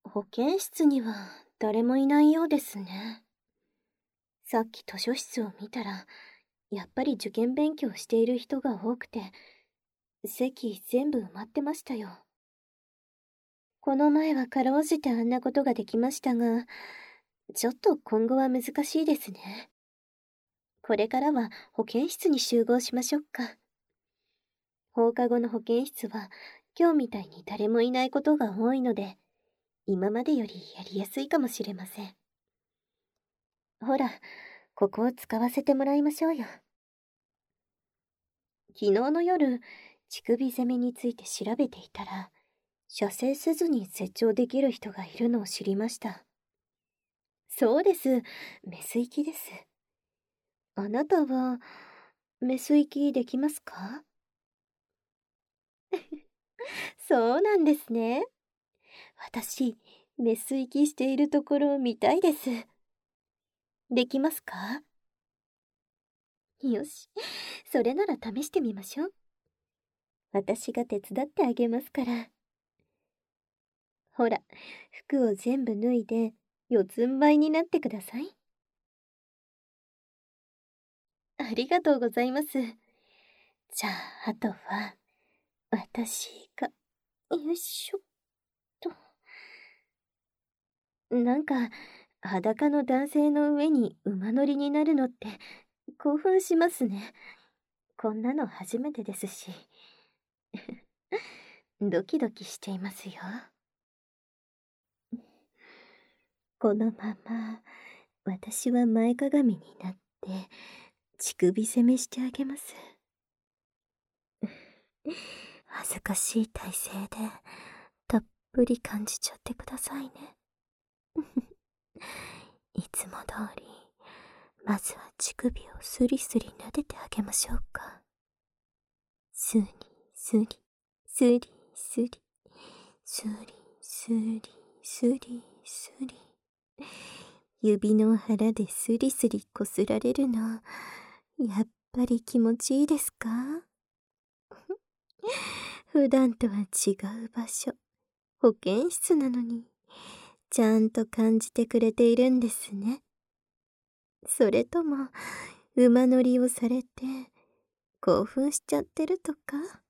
保健室には誰もいないようですね。さっき図書室を見たら、やっぱり受験勉強している人が多くて、席全部埋まってましたよ。この前はかろうじてあんなことができましたが、ちょっと今後は難しいですね。これからは保健室に集合しましょうか。放課後の保健室は今日みたいに誰もいないことが多いので、今までよりやりやすいかもしれません。ほら、ここを使わせてもらいましょうよ。昨日の夜、乳首攻めについて調べていたら、射精せずに絶頂できる人がいるのを知りました。そうです、メス行きです。あなたは、メス行きできますか？そうなんですね。私、メス行きしているところを見たいです。できますか？よし、それなら試してみましょう。私が手伝ってあげますから。ほら、服を全部脱いで、四つん這いになってください。ありがとうございます。じゃあ、あとは、私が、よいしょっと。なんか、裸の男性の上に馬乗りになるのって興奮しますね。こんなの初めてですし。ドキドキしていますよ。このまま、私は前かがみになって、乳首攻めしてあげます。恥ずかしい体勢で、たっぷり感じちゃってくださいね。いつも通り、まずは乳首をスリスリ撫でてあげましょうか。スリスリ、スリスリ、スリスリ、スリスリ。指の腹でスリスリこすられるの、やっぱり気持ちいいですか？普段とは違う場所、保健室なのに、ちゃんと感じてくれているんですね。それとも、馬乗りをされて、興奮しちゃってるとか？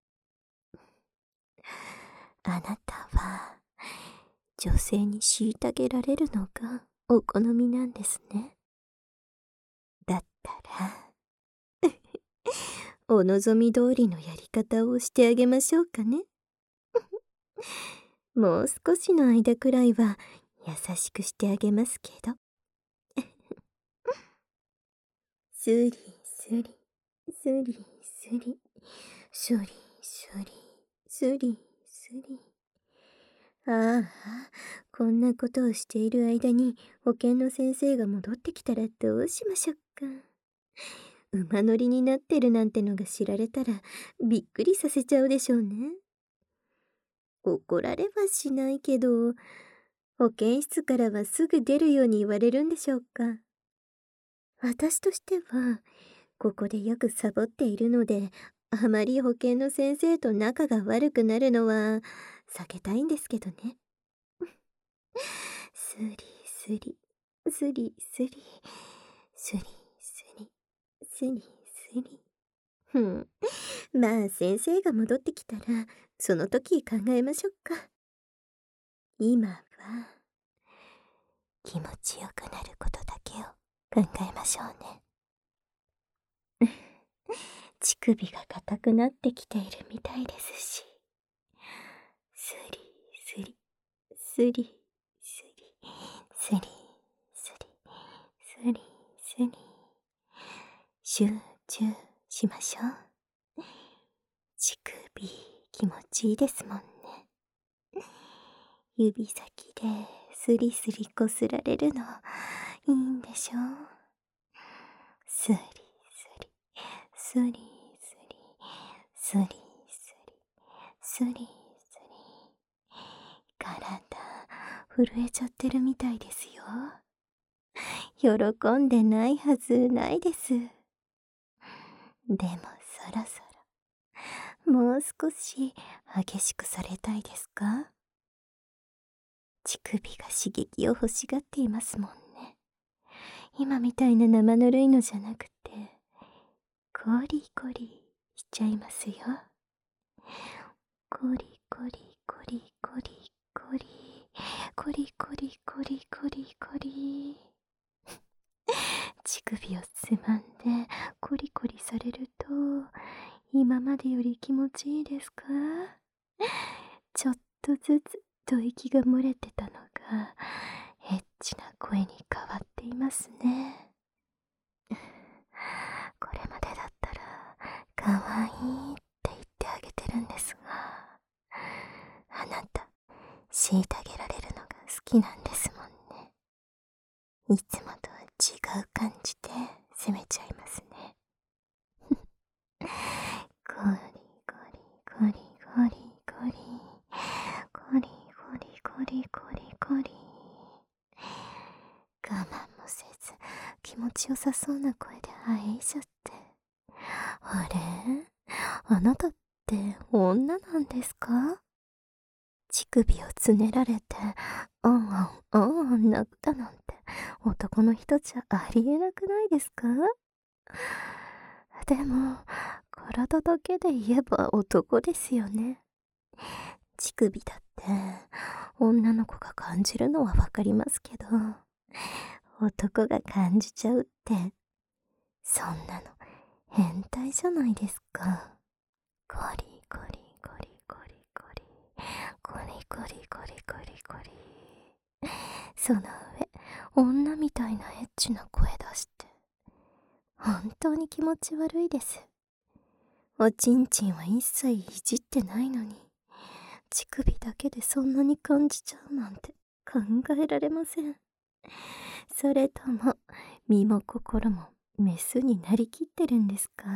あなたは、女性に虐げられるのがお好みなんですね。だったら、お望み通りのやり方をしてあげましょうかね。もう少しの間くらいは優しくしてあげますけど。スリスリ、スリスリ、スリスリ、スリスリ。ああ、こんなことをしている間に保健の先生が戻ってきたらどうしましょうか。馬乗りになってるなんてのが知られたらびっくりさせちゃうでしょうね。怒られはしないけど、保健室からはすぐ出るように言われるんでしょうか。私としては、ここでよくサボっているので、あまり保健の先生と仲が悪くなるのは避けたいんですけどね。スリスリ、スリスリ、スリスリ、スリスリ。まあ先生が戻ってきたら、その時考えましょうか。今は、気持ちよくなることだけを考えましょうね。乳首が硬くなってきているみたいですし。スリスリ、スリスリ、スリスリ、スリスリ。集中しましょう。乳首気持ちいいですもんね。指先でスリスリこすられるのいいんでしょう。スリスリ、スリスリ、スリスリ、スリスリ。体震えちゃってるみたいですよ。喜んでないはずないです。でもそろそろもう少し激しくされたいですか？ 乳首が刺激を欲しがっていますもんね。今みたいな生ぬるいのじゃなくて、コリコリしちゃいますよ。コリコリコリコリコリコリコリコリコリコリ。乳首をつまんでコリコリされると、今までより気持ちいいですか？ちょっとずつ吐息が漏れてたのがエッチな声に変わっていますね。これまでだったらかわいいって言ってあげてるんですが、あなた虐げられるのが好きなんですもんね。いつもとは違う感じで攻めちゃいますね。ゴリゴリゴリゴリゴリゴリゴリゴリゴリゴリ。我慢もせず気持ちよさそうな声で愛しちゃって。あれ、あなたって女なんですか？乳首をつねられてあんあんあんあん泣くだなんて男の人じゃありえなくないですか？でも体だけで言えば男ですよね。乳首だって女の子が感じるのはわかりますけど、男が感じちゃうってそんなの変態じゃないですか。ゴリゴリゴリゴリゴリゴリゴリゴリゴリゴリ。その上女みたいなエッチな声出して本当に気持ち悪いです。おちんちんは一切いじってないのに乳首だけでそんなに感じちゃうなんて考えられません。それとも身も心もメスになりきってるんですか？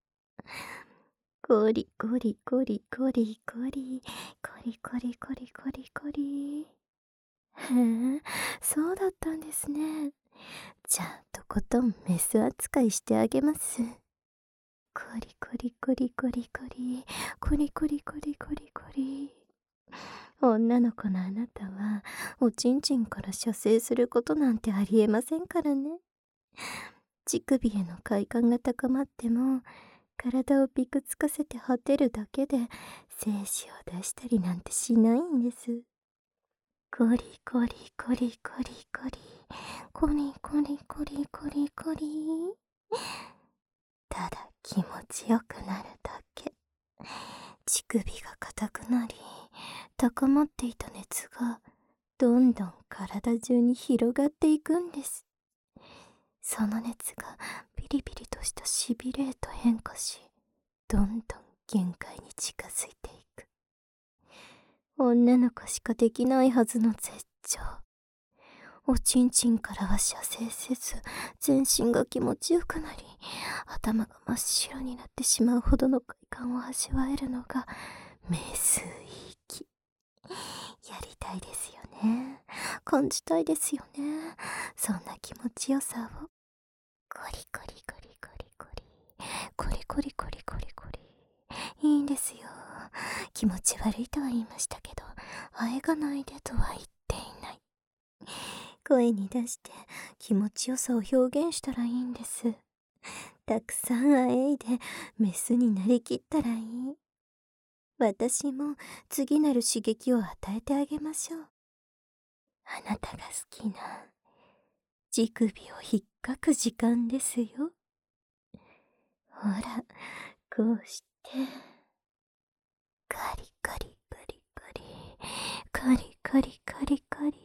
ゴリゴリゴリゴリゴリゴリゴリゴリゴリゴリ。へえ、そうだったんですね。じゃあとことんメス扱いしてあげます。ゴリゴリゴリゴリゴリゴリゴリゴリゴリゴリ。女の子のあなたはおちんちんから射精することなんてありえませんからね。乳首への快感が高まっても体をピクつかせて果てるだけで精子を出したりなんてしないんです。ゴリゴリゴリゴリゴリゴリゴリゴリゴリゴリ。ただ気持ちよくなるだけ。乳首が硬くなり高まっていた熱がどんどん体中に広がっていくんです。その熱がピリピリとしたしびれへと変化し、どんどん限界に近づいていく。女の子しかできないはずの絶頂。おちんちんからは射精せず全身が気持ちよくなり、頭が真っ白になってしまうほどの快感を味わえるのがメス域。やりたいですよね。感じたいですよね。そんな気持ちよさを。ゴリゴリゴリゴリゴリゴリゴリゴリゴリゴリ。いいんですよ。気持ち悪いとは言いましたけど、あえがないでとは言っていない。声に出して気持ちよさを表現したらいいんです。たくさんあえいでメスになりきったらいい。私も次なる刺激を与えてあげましょう。あなたが好きな乳首を引っかく時間ですよ。ほら、こうしてカリカリカリカリカリカリカリカリ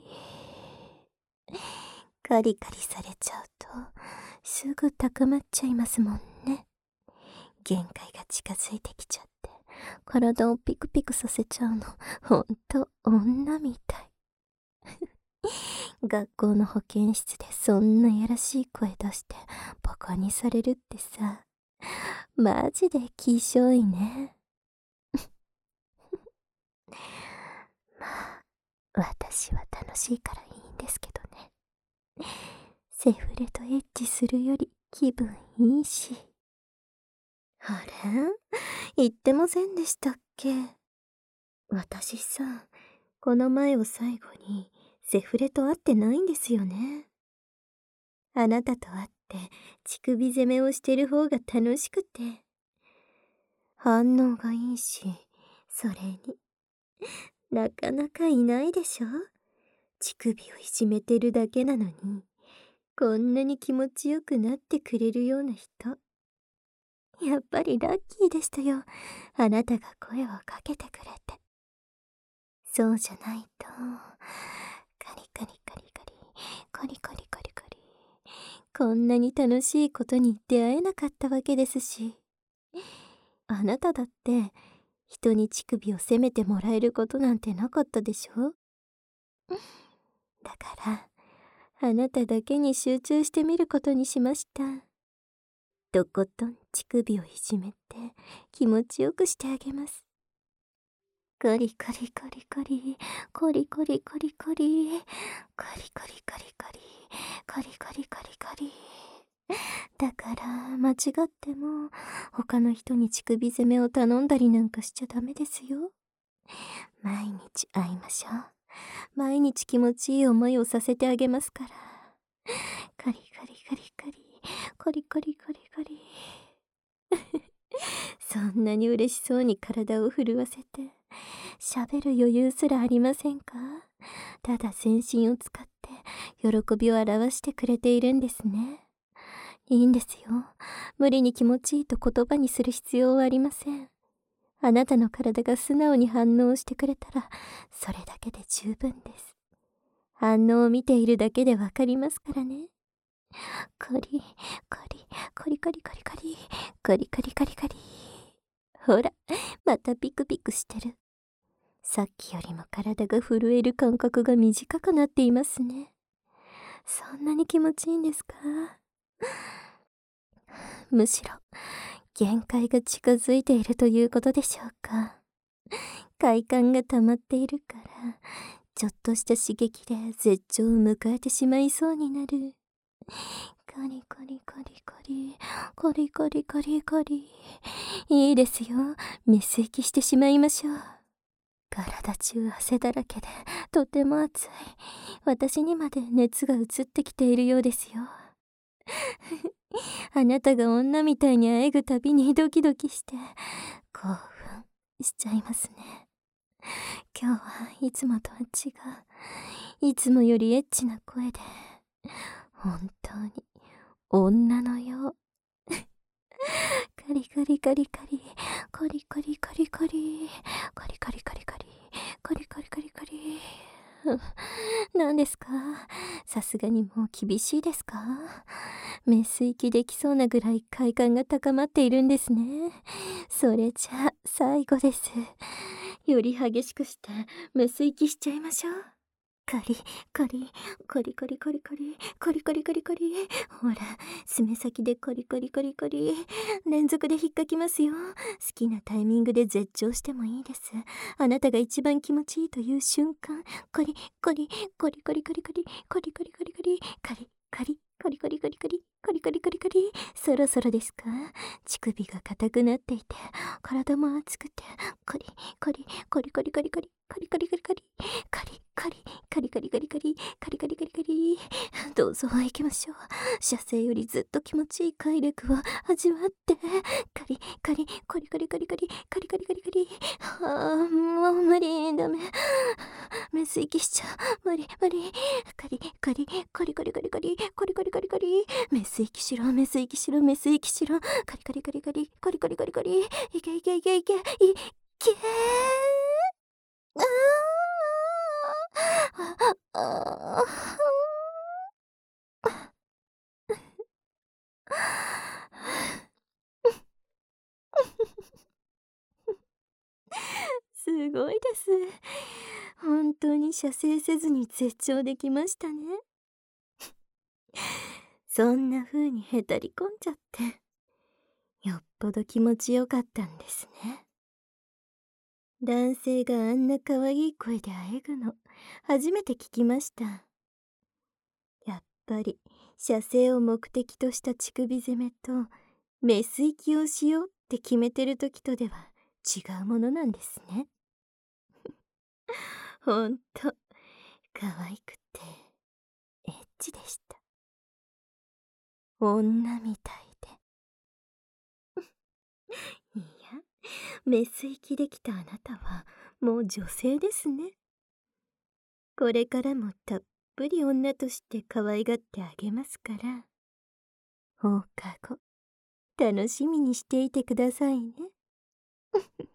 カリカリされちゃうとすぐ高まっちゃいますもんね。限界が近づいてきちゃって体をピクピクさせちゃうのほんと女みたい。学校の保健室でそんなやらしい声出してバカにされるってさ、マジで気性いね。まあ私は楽しいからいいんですけどね。セフレとエッチするより気分いいし。あれ、言ってませんでしたっけ？私さ、この前を最後にセフレと会ってないんですよね。あなたと会って乳首攻めをしてる方が楽しくて。反応がいいし、それに、なかなかいないでしょ？乳首をいじめてるだけなのに、こんなに気持ちよくなってくれるような人。やっぱりラッキーでしたよ。あなたが声をかけてくれて。そうじゃないと、カリカリカリカリ、カリカリカリカリ。こんなに楽しいことに出会えなかったわけですし。あなただって、人に乳首を責めてもらえることなんてなかったでしょ？だから、あなただけに集中してみることにしました。とことん乳首をいじめて気持ちよくしてあげます。コリコリコリコリ、コリコリコリコリ、コリコリコリコリ、コリコリコリコリ。だから間違っても他の人に乳首攻めを頼んだりなんかしちゃダメですよ。毎日会いましょう。毎日気持ちいい思いをさせてあげますから。カリカリカリカリ、コリコリコリコリ。そんなに嬉しそうに体を震わせて、喋る余裕すらありませんか？ただ全身を使って喜びを表してくれているんですね。いいんですよ。無理に気持ちいいと言葉にする必要はありません。あなたの体が素直に反応してくれたら、それだけで十分です。反応を見ているだけでわかりますからね。コリ、コリ、コリコリコリコリ、コリコリコリコリ。ほら、またピクピクしてる。さっきよりも体が震える間隔が短くなっていますね。そんなに気持ちいいんですか？むしろ、限界が近づいているということでしょうか。快感が溜まっているから、ちょっとした刺激で絶頂を迎えてしまいそうになる。コリコリコリコリ、コリコリコリコリ。いいですよ。メス息してしまいましょう。体中汗だらけでとても暑い。私にまで熱が移ってきているようですよ。あなたが女みたいにあえぐたびにドキドキして興奮しちゃいますね。今日はいつもとは違う、いつもよりエッチな声で、本当に女のよう。カリカリカリカリ、コリコリコリコリ、コリコリコリコリ、コリコリコリコリ。何ですか？さすがにもう厳しいですか？メス息できそうなぐらい快感が高まっているんですね。それじゃあ最後です。より激しくしてメス息しちゃいましょう。カリカリ、コリコリコリコリ、コリコリコリコリ。ほら、爪先でコリコリコリコリ。連続で引っかきますよ。好きなタイミングで絶頂してもいいです。あなたが一番気持ちいいという瞬間。コリコリ、コリコリコリコリ、コリコリコリコリ、カリカリ、コリコリコリコリ、コリコリコリコリ。そろそろですか？乳首が硬くなっていて、体も熱くて、コリコリ、コリコリコリコリ、コリコリコリコリ、カリカリ、カリカリカリカリ、カリカリカリカリ。どうぞ行きましょう。射精よりずっと気持ちいい快楽を味わって。カリカリ、コリコリカリカリ、カリカリカリカリ。もう無理、ダメ。メス息しちゃう。無理、無理。カリカリ、コリコリカリカリ、コリコリカリカリ。メス息しろ、メス息しろ、メス息しろ。カリカリカリカリ、コリコリカリカリ。いけいけいけいけ、いけー。ああ、あすごいです。本当に射精せずに絶頂できましたね。そんな風にへたり込んじゃって、よっぽど気持ちよかったんですね。男性があんな可愛い声であえぐの、初めて聞きました。やっぱり、射精を目的とした乳首攻めと、メス息をしようって決めてる時とでは違うものなんですね。ほんと、可愛くチでした。女みたいで。いや、メス行きできたあなたはもう女性ですね。これからもたっぷり女として可愛がってあげますから、放課後楽しみにしていてくださいね。